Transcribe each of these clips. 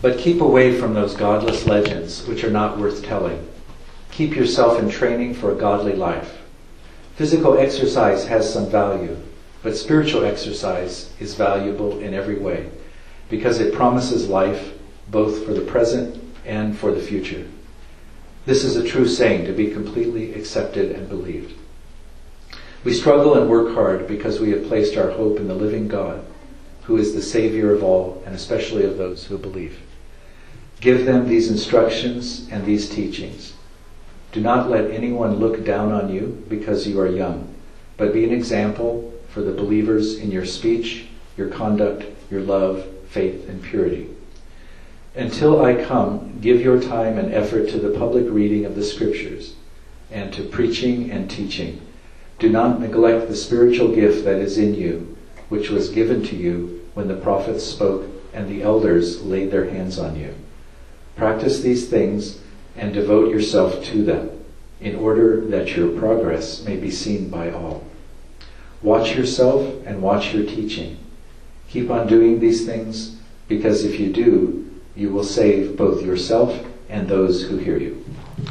But keep away from those godless legends which are not worth telling. Keep yourself in training for a godly life. Physical exercise has some value, but spiritual exercise is valuable in every way because it promises life both for the present and for the future. This is a true saying to be completely accepted and believed. We struggle and work hard because we have placed our hope in the living God, who is the Savior of all, and especially of those who believe. Give them these instructions and these teachings. Do not let anyone look down on you because you are young, but be an example for the believers in your speech, your conduct, your love, faith, and purity. Until I come, give your time and effort to the public reading of the Scriptures and to preaching and teaching. Do not neglect the spiritual gift that is in you, which was given to you when the prophets spoke and the elders laid their hands on you. Practice these things and devote yourself to them, in order that your progress may be seen by all. Watch yourself and watch your teaching. Keep on doing these things, because if you do, you will save both yourself and those who hear you.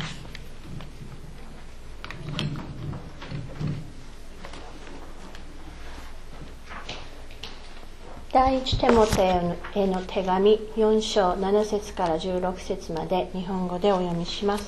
第一テモテへの手紙4章7節から16節まで日本語でお読みします。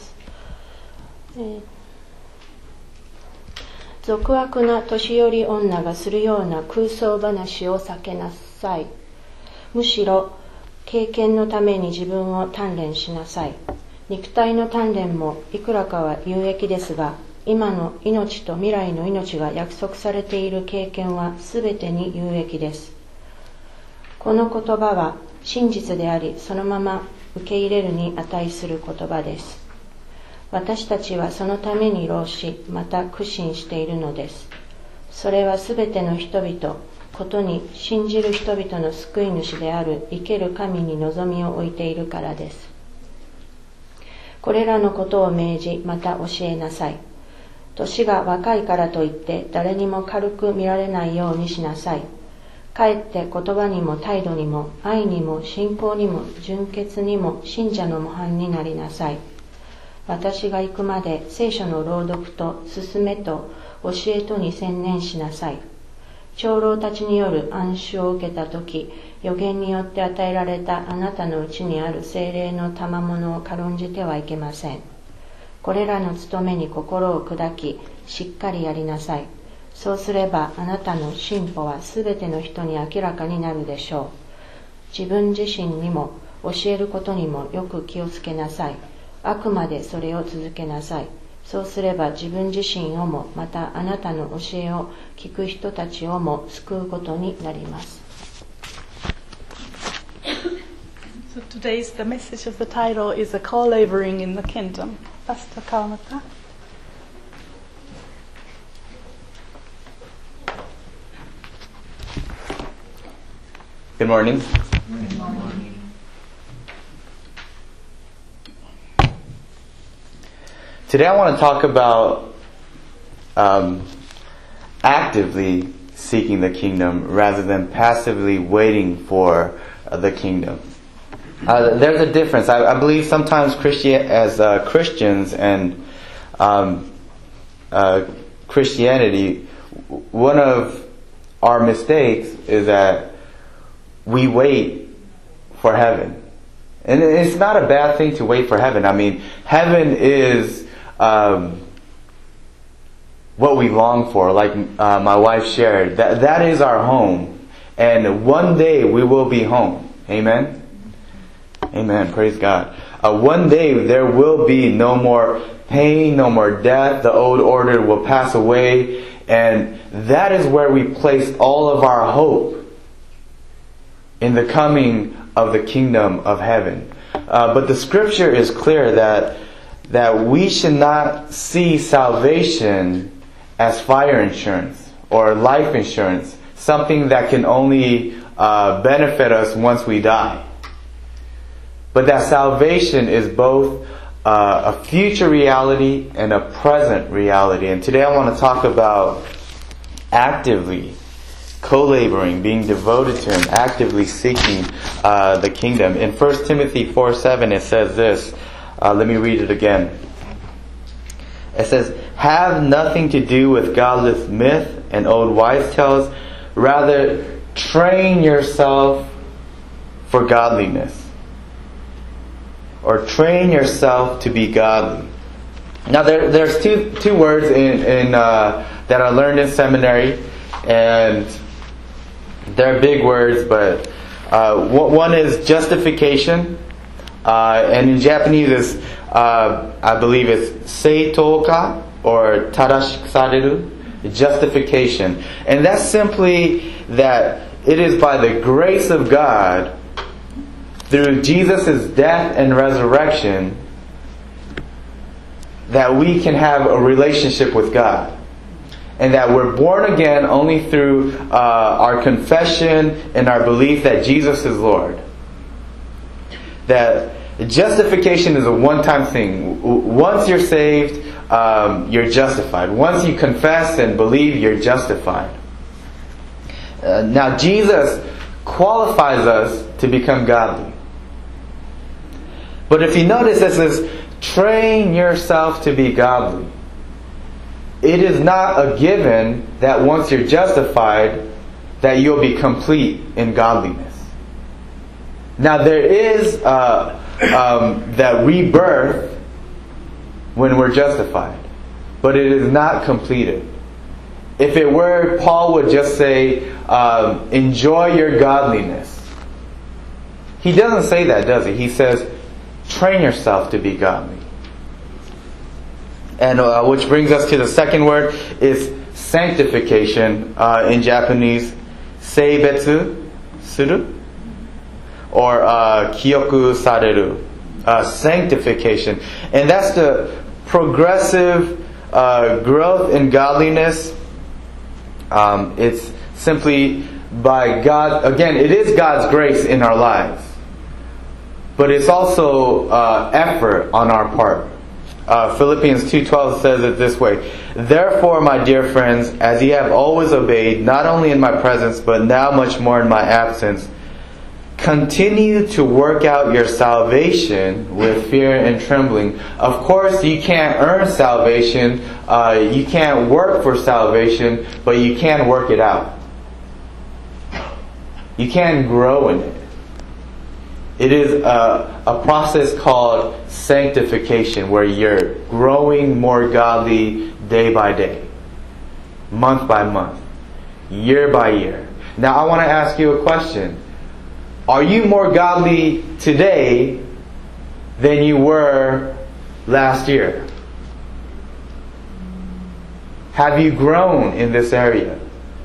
俗悪な年寄り女がするような空想話を避けなさい。むしろ経験のために自分を鍛錬しなさい。肉体の鍛錬もいくらかは有益ですが、今の命と未来の命が約束されている経験はすべてに有益です。この言葉は真実であり、そのまま受け入れるに値する言葉です。私たちはそのために労し、また苦心しているのです。それはすべての人々、ことに信じる人々の救い主である生ける神に望みを置いているからです。これらのことを命じ、また教えなさい。年が若いからといって誰にも軽く見られないようにしなさい。かえって言葉にも態度にも愛にも信仰にも純潔にも信者の模範になりなさい。私が行くまで聖書の朗読と勧めと教えとに専念しなさい。長老たちによる暗示を受けたとき、預言によって与えられたあなたのうちにある聖霊の賜物を軽んじてはいけません。これらの務めに心を砕き、しっかりやりなさい。そうすればあなたの進歩はすべての人に明らかになるでしょう。自分自身にも教えることにもよく気をつけなさい。あくまでそれを続けなさい。そうすれば自分自身をもまたあなたの教えを聞く人たちをも救うことになります。 So today's the message of the title is a co-laboring in the kingdom. Pastor Kawamata. Good morning. Good morning. Today I want to talk about actively seeking the kingdom rather than passively waiting for the kingdom. There's a difference. I believe sometimes Christians and Christianity, one of our mistakes is that we wait for heaven. And it's not a bad thing to wait for heaven. I mean, heaven is what we long for, like my wife shared. That is our home. And one day we will be home. Amen? Amen. Praise God. One day there will be no more pain, no more death. The old order will pass away. And that is where we place all of our hope, in the coming of the kingdom of heaven. But the scripture is clear that we should not see salvation as fire insurance or life insurance, something that can only benefit us once we die. But that salvation is both a future reality and a present reality. And today I want to talk about actively co-laboring, being devoted to Him, actively seeking the kingdom. In 1 Timothy 4:7 it says this. Let me read it again. It says, "Have nothing to do with godless myth and old wives' tales. Rather, train yourself for godliness." Or train yourself to be godly. Now there's two words in that I learned in seminary, and they're big words, but one is justification, and in Japanese is I believe it's seitoka or tarashiku sareru, justification, and that's simply that it is by the grace of God through Jesus' death and resurrection that we can have a relationship with God. And that we're born again only through our confession and our belief that Jesus is Lord. That justification is a one-time thing. Once you're saved, you're justified. Once you confess and believe, you're justified. Now Jesus qualifies us to become godly. But if you notice, it says, train yourself to be godly. It is not a given that once you're justified, that you'll be complete in godliness. Now there is that rebirth when we're justified, but it is not completed. If it were, Paul would just say, enjoy your godliness. He doesn't say that, does he? He says, train yourself to be godly. And which brings us to the second word is sanctification. In Japanese, seibetsu suru or kyoku sareru. Sanctification. And that's the progressive growth in godliness. It's simply by God. Again, it is God's grace in our lives. But it's also effort on our part. Philippians 2:12 says it this way: "Therefore, my dear friends, as ye have always obeyed, not only in my presence, but now much more in my absence, continue to work out your salvation with fear and trembling." Of course, you can't earn salvation. You can't work for salvation, but you can work it out. You can grow in it. It is a process called sanctification, where you're growing more godly day by day, month by month, year by year. Now I want to ask you a question. Are you more godly today than you were last year? Have you grown in this area?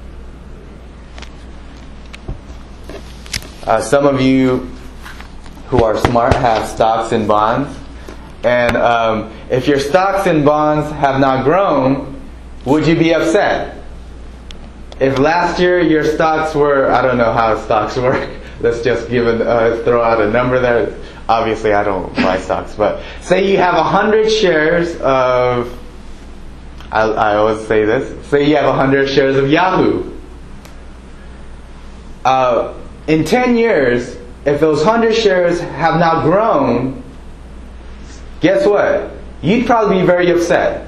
Some of you who are smart have stocks and bonds. And if your stocks and bonds have not grown, would you be upset? If last year your stocks were, I don't know how stocks work. Let's just throw out a number there. Obviously I don't buy stocks, but say you have 100 shares of, I always say this, say you have 100 shares of Yahoo. In 10 years, if those 100 shares have not grown, guess what? You'd probably be very upset.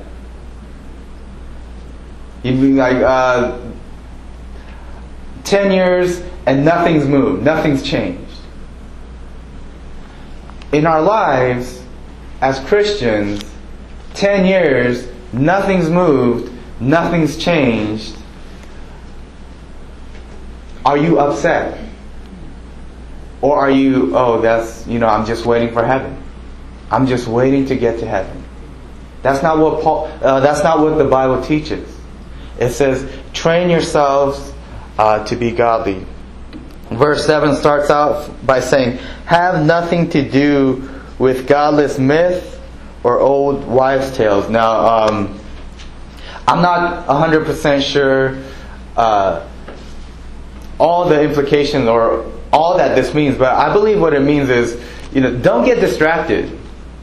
You'd be like, 10 years and nothing's moved, nothing's changed. In our lives, as Christians, 10 years, nothing's moved, nothing's changed. Are you upset? Or are you, I'm just waiting for heaven. I'm just waiting to get to heaven. That's not what that's not what the Bible teaches. It says, train yourselves to be godly. Verse 7 starts out by saying, have nothing to do with godless myth or old wives' tales. Now, I'm not 100% sure all the implications or all that this means, but I believe what it means is, don't get distracted.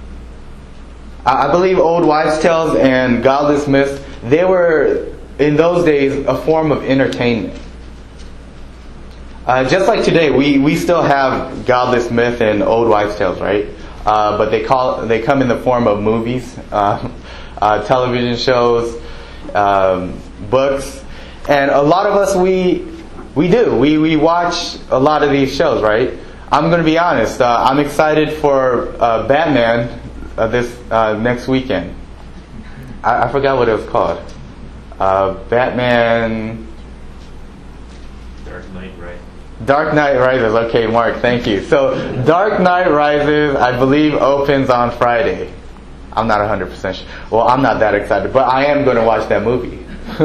I believe old wives' tales and godless myths, they were, in those days, a form of entertainment. just like today, we still have Godless Myth and Old Wives' Tales, right? But they come in the form of movies, television shows, books, and a lot of us we watch a lot of these shows, right? I'm going to be honest. I'm excited for Batman this next weekend. I forgot what it was called. Batman. Dark Knight Rises. Okay, Mark, thank you. So, Dark Knight Rises, I believe, opens on Friday. I'm not 100% sure. Well, I'm not that excited, but I am going to watch that movie.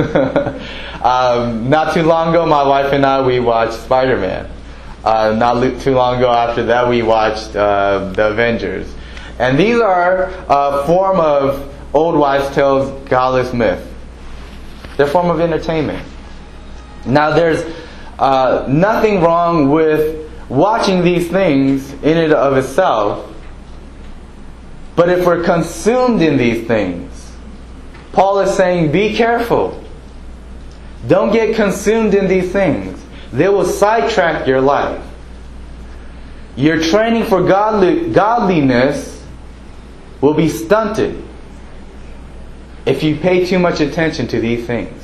Not too long ago, my wife and I, we watched Spider-Man. Not too long ago after that, we watched The Avengers. And these are a form of Old Wives' Tales, Godless Myth. They're a form of entertainment. Now, there's nothing wrong with watching these things in and of itself, but if we're consumed in these things, Paul is saying, be careful. Don't get consumed in these things. They will sidetrack your life. Your training for godliness will be stunted if you pay too much attention to these things.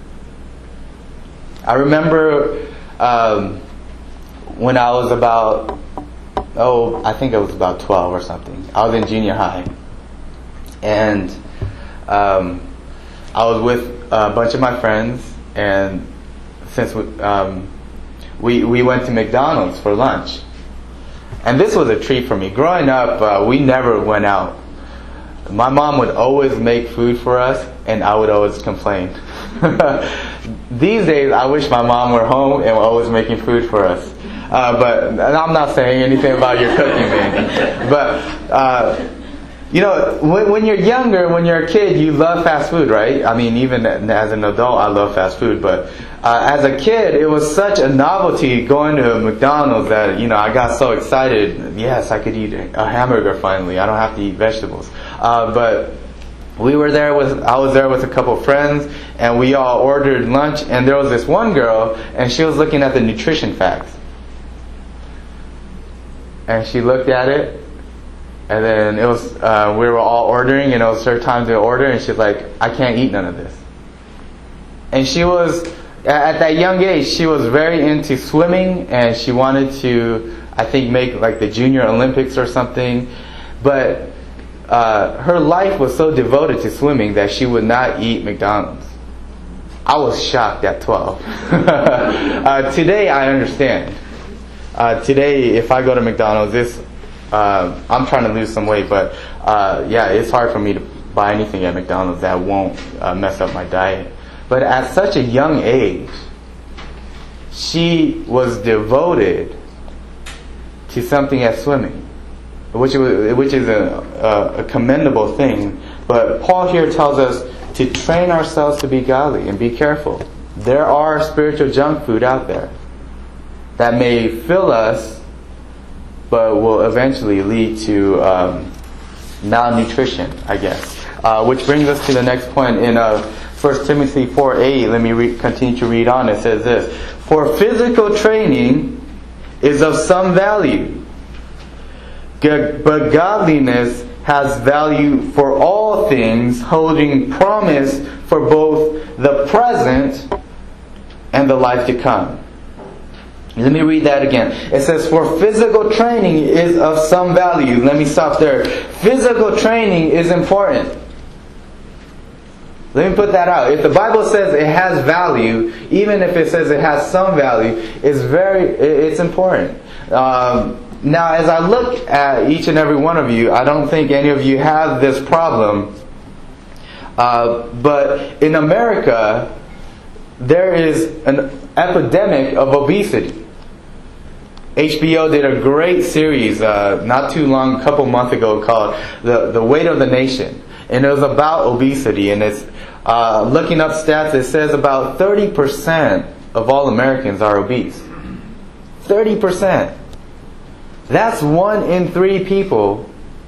I remember when I was about, I think I was about 12 or something. I was in junior high. And I was with a bunch of my friends, and since we went to McDonald's for lunch. And this was a treat for me. Growing up, we never went out. My mom would always make food for us, and I would always complain. These days, I wish my mom were home and always making food for us. But I'm not saying anything about your cooking, man. But when you're younger, when you're a kid, you love fast food, right? I mean, even as an adult, I love fast food. But as a kid, it was such a novelty going to McDonald's that, I got so excited. Yes, I could eat a hamburger finally. I don't have to eat vegetables. But I was there with a couple of friends, and we all ordered lunch, and there was this one girl, and she was looking at the nutrition facts. And she looked at it, and then it was, we were all ordering, and it was her time to order, and she's like, I can't eat none of this. And she was, at that young age, she was very into swimming, and she wanted to, I think, make like the Junior Olympics or something. But her life was so devoted to swimming that she would not eat McDonald's. I was shocked at 12. Today, I understand. Today, if I go to McDonald's, I'm trying to lose some weight, but it's hard for me to buy anything at McDonald's that won't mess up my diet. But at such a young age, she was devoted to something as swimming, which is a commendable thing. But Paul here tells us to train ourselves to be godly and be careful. There are spiritual junk food out there that may fill us, but will eventually lead to malnutrition, I guess. Which brings us to the next point in 1 Timothy 4:8. Let me continue to read on. It says this: for physical training is of some value, but godliness has value for all things, holding promise for both the present and the life to come. Let me read that again. It says, for physical training is of some value. Let me stop there. Physical training is important. Let me put that out. If the Bible says it has value, even if it says it has some value, it's important. Now, as I look at each and every one of you, I don't think any of you have this problem. But in America, there is an epidemic of obesity. HBO did a great series not too long, a couple months ago, called The Weight of the Nation. And it was about obesity. And it's looking up stats, it says about 30% of all Americans are obese. 30%. That's 1 in 3 people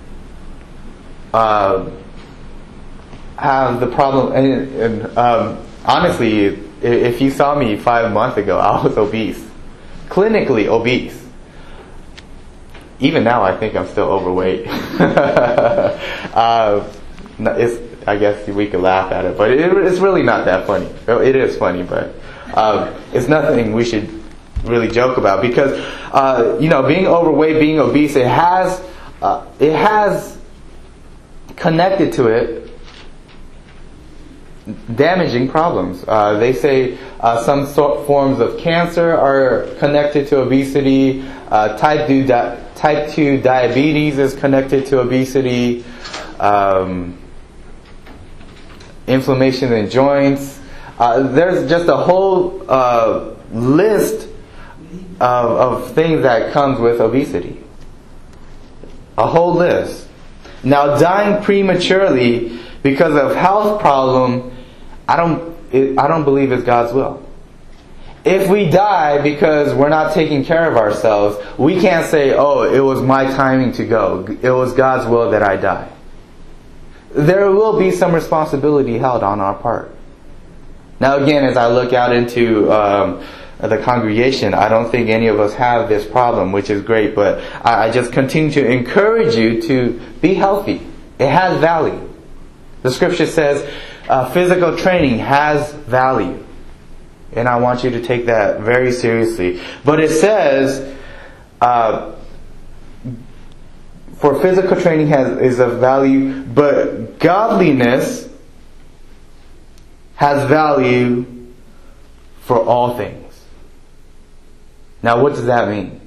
have the problem. And honestly, if you saw me 5 months ago, I was obese. clinically obese. Even now, I think I'm still overweight. I guess we could laugh at it, but it's really not that funny. It is funny, but it's nothing we should really joke about, because being overweight, being obese, it has connected to it damaging problems. They say some forms of cancer are connected to obesity. Type 2 diabetes is connected to obesity. Inflammation in joints. There's just a whole list of things that comes with obesity. A whole list. Now, dying prematurely because of health problem, I don't believe it's God's will. If we die because we're not taking care of ourselves, we can't say, "Oh, it was my timing to go. It was God's will that I die." There will be some responsibility held on our part. Now, again, as I look out into the congregation, I don't think any of us have this problem, which is great, but I just continue to encourage you to be healthy. It has value. The scripture says physical training has value. And I want you to take that very seriously. But it says, for physical training is of value, but godliness has value for all things. Now, what does that mean?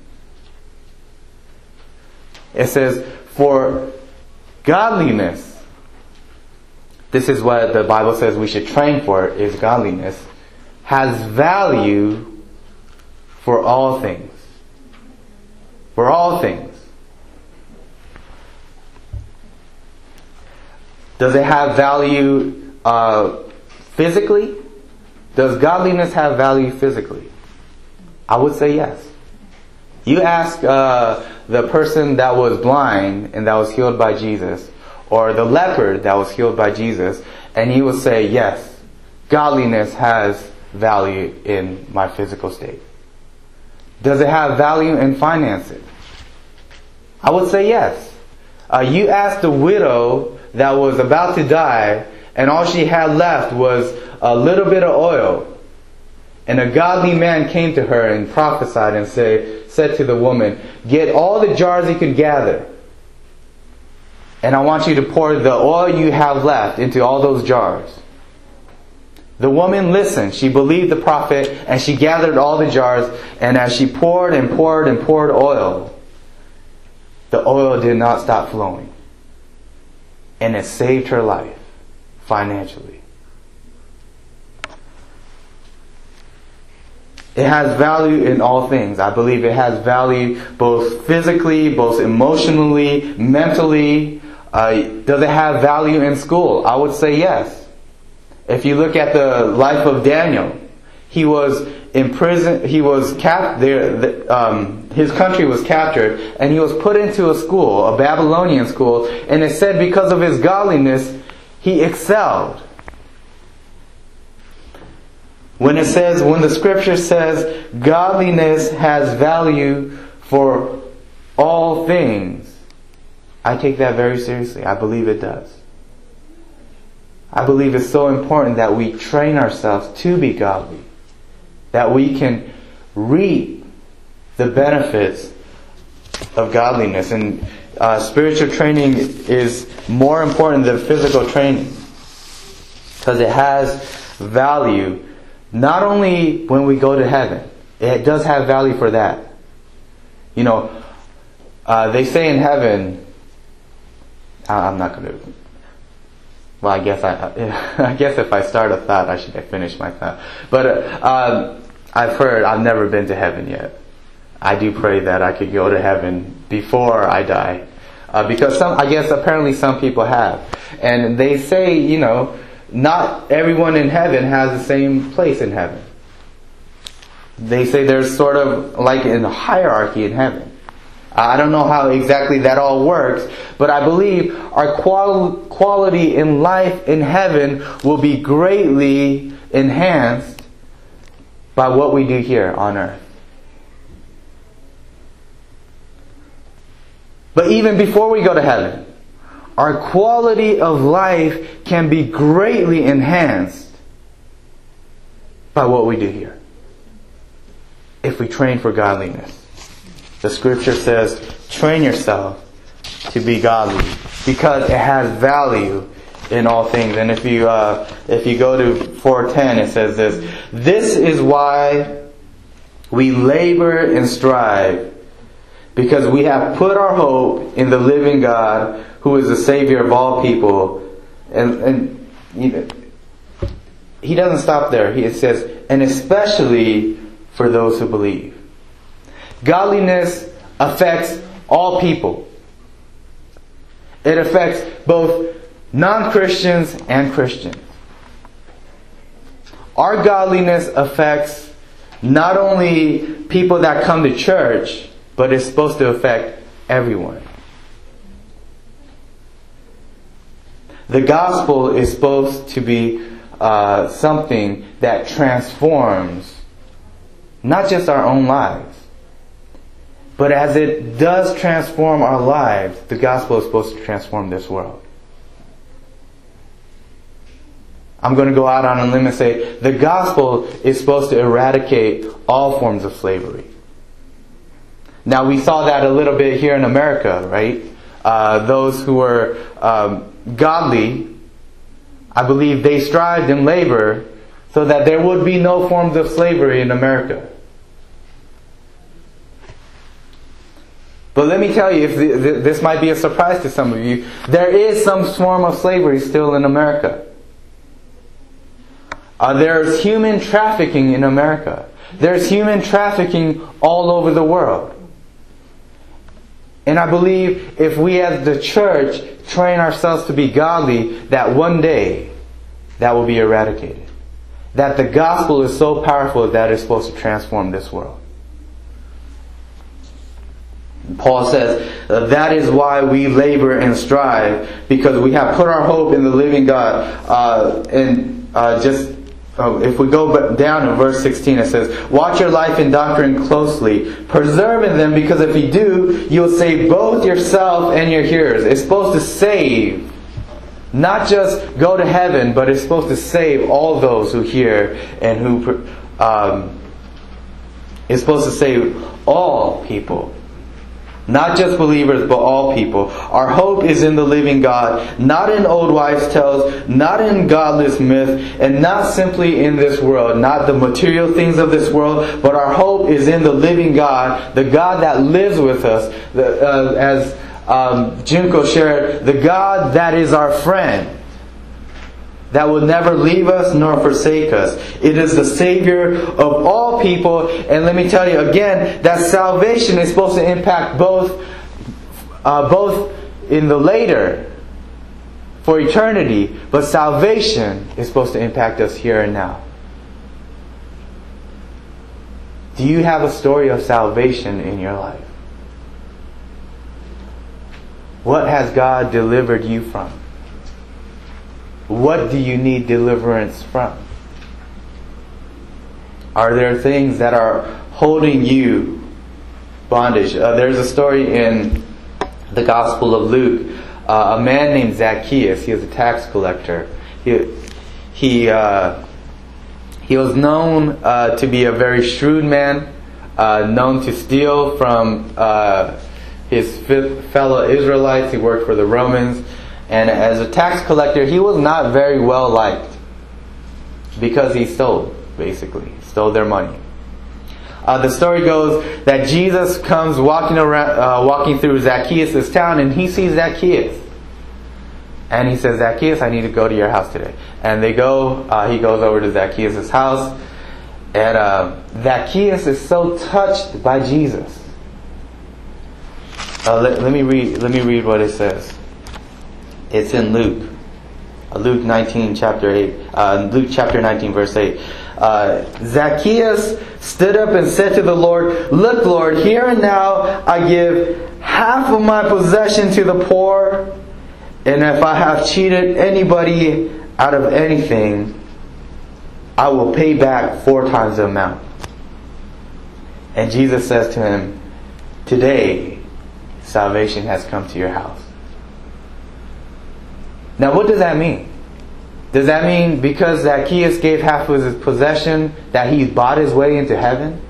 It says, for godliness, this is what the Bible says we should train for, is godliness, has value for all things. For all things. Does it have value physically? Does godliness have value physically? I would say yes. You ask the person that was blind and that was healed by Jesus, or the leopard that was healed by Jesus, and he would say, yes, godliness has value in my physical state. Does it have value in finances? I would say yes. You ask the widow that was about to die, and all she had left was a little bit of oil. And a godly man came to her and prophesied and said to the woman, get all the jars you could gather. And I want you to pour the oil you have left into all those jars. The woman listened. She believed the prophet, and she gathered all the jars. And as she poured and poured and poured oil, the oil did not stop flowing. And it saved her life financially. It has value in all things. I believe it has value both physically, both emotionally, mentally. Does it have value in school? I would say yes. If you look at the life of Daniel, he was in prison. He was his country was captured, and he was put into a school, a Babylonian school. And it said because of his godliness, he excelled. When the scripture says godliness has value for all things, I take that very seriously. I believe it does. I believe it's so important that we train ourselves to be godly, that we can reap the benefits of godliness. And spiritual training is more important than physical training, because it has value. Not only when we go to heaven, it does have value for that. They say in heaven, I'm not going to. Well, I guess if I start a thought, I should finish my thought. But I've never been to heaven yet. I do pray that I could go to heaven before I die, because apparently some people have, and they say, not everyone in heaven has the same place in heaven. They say there's sort of like a hierarchy in heaven. I don't know how exactly that all works, but I believe our quality in life in heaven will be greatly enhanced by what we do here on earth. But even before we go to heaven, our quality of life can be greatly enhanced by what we do here, if we train for godliness. The scripture says, train yourself to be godly, because it has value in all things. And if you go to 4:10, it says this: this is why we labor and strive, because we have put our hope in the living God, who is the Savior of all people. And he doesn't stop there. It says, and especially for those who believe. Godliness affects all people. It affects both non-Christians and Christians. Our godliness affects not only people that come to church, but it's supposed to affect everyone. The gospel is supposed to be something that transforms not just our own lives, but as it does transform our lives, the gospel is supposed to transform this world. I'm going to go out on a limb and say the gospel is supposed to eradicate all forms of slavery. Now, we saw that a little bit here in America, right? Those who were godly, I believe they strived in labor so that there would be no forms of slavery in America. But let me tell you, if this might be a surprise to some of you, there is some form of slavery still in America. There's human trafficking in America. There's human trafficking all over the world. And I believe if we as the church train ourselves to be godly, that one day that will be eradicated. That the gospel is so powerful that it's supposed to transform this world. Paul says, that is why we labor and strive, because we have put our hope in the living God. If we go down to verse 16, it says, watch your life and doctrine closely, preserving them, because if you do, you'll save both yourself and your hearers. It's supposed to save, not just go to heaven, but it's supposed to save all those who hear and who it's supposed to save all people. Not just believers, but all people. Our hope is in the living God, not in old wives' tales, not in godless myth, and not simply in this world, not the material things of this world, but our hope is in the living God, the God that lives with us, as Junko shared, the God that is our friend, that will never leave us nor forsake us. It is the Savior of all people. And let me tell you again, that salvation is supposed to impact both in the later, for eternity, but salvation is supposed to impact us here and now. Do you have a story of salvation in your life? What has God delivered you from? What do you need deliverance from? Are there things that are holding you bondage? There's a story in the Gospel of Luke. A man named Zacchaeus, he was a tax collector. He was known to be a very shrewd man, known to steal from his fellow Israelites. He worked for the Romans. And as a tax collector, he was not very well liked because he stole, basically. He stole their money. The story goes that Jesus comes walking through Zacchaeus' town, and he sees Zacchaeus. And he says, Zacchaeus, I need to go to your house today. And they go, he goes over to Zacchaeus' house. And Zacchaeus is so touched by Jesus. Let me read what it says. It's in Luke. Luke 19, chapter 8. Luke chapter 19, verse 8. Zacchaeus stood up and said to the Lord, look, Lord, here and now I give half of my possession to the poor, and if I have cheated anybody out of anything, I will pay back 4 times the amount. And Jesus says to him, today salvation has come to your house. Now, what does that mean? Does that mean because Zacchaeus gave half of his possession that he bought his way into heaven?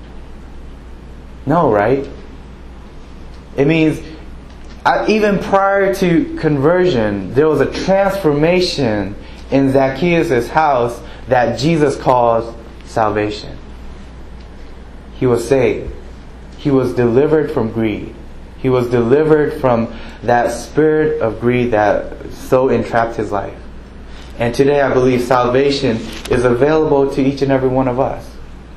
No, right? It means even prior to conversion, there was a transformation in Zacchaeus' house that Jesus calls salvation. He was saved. He was delivered from greed. He was delivered from that spirit of greed that so entrapped his life. And today I believe salvation is available to each and every one of us.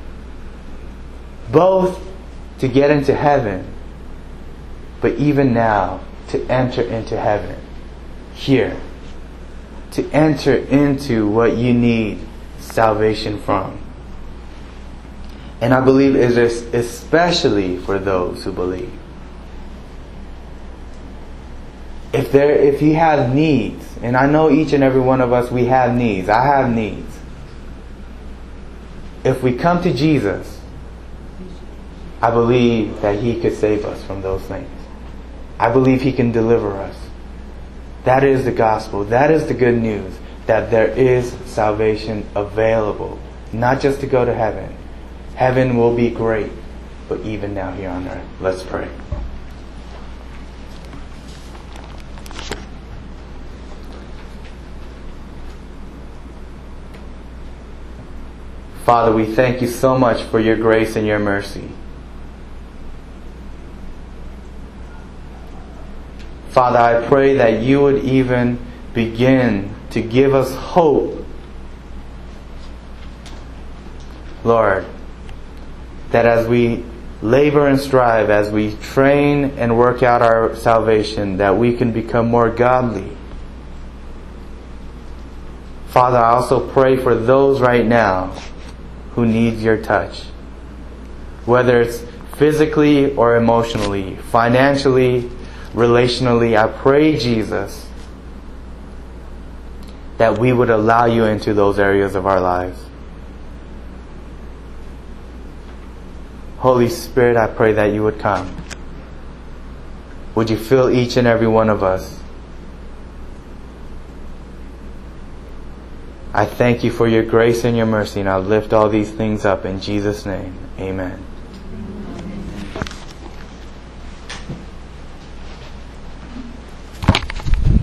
Both to get into heaven, but even now to enter into heaven. Here. To enter into what you need salvation from. And I believe it is especially for those who believe. If you have needs, and I know each and every one of us, we have needs. I have needs. If we come to Jesus, I believe that He could save us from those things. I believe He can deliver us. That is the gospel. That is the good news. That there is salvation available. Not just to go to heaven. Heaven will be great. But even now here on earth. Let's pray. Father, we thank You so much for Your grace and Your mercy. Father, I pray that You would even begin to give us hope, Lord, that as we labor and strive, as we train and work out our salvation, that we can become more godly. Father, I also pray for those right now who need Your touch, whether it's physically or emotionally, financially, relationally. I pray, Jesus, that we would allow You into those areas of our lives. Holy Spirit, I pray that You would come. Would You fill each and every one of us? I thank You for Your grace and Your mercy, and I lift all these things up in Jesus' name. Amen.